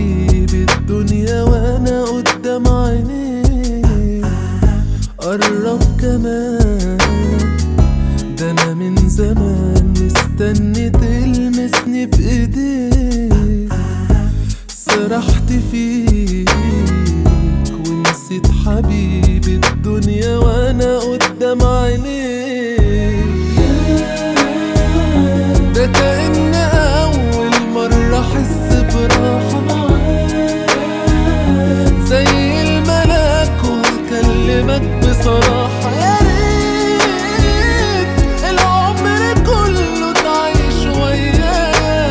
حبيبي الدنيا وانا قدام عينيك. قرب كمان، ده انا من زمان مستني تلمسني بايديك. سرحت فيك ونسيت حبيبي الدنيا وانا قدام عينيك. ده كأن اول مرة احس براحة زي الملاك وهكلمك بصراحة. يا ريت العمر كله تعيش ويايا.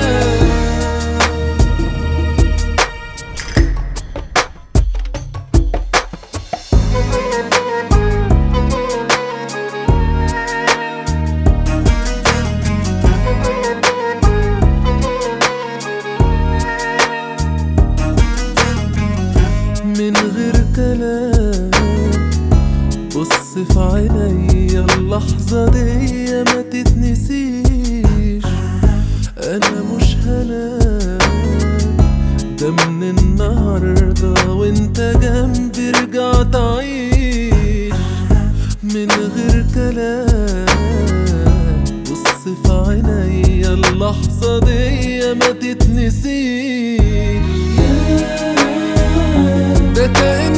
من غير كلام بص في عينيا، اللحظة دي ما تتنسيش. أنا مش هنام، ده من النهاردة وانت جنبي رجع تعيش. من غير كلام بص في عينيا، اللحظة دي ما تتنسيش. ده كأن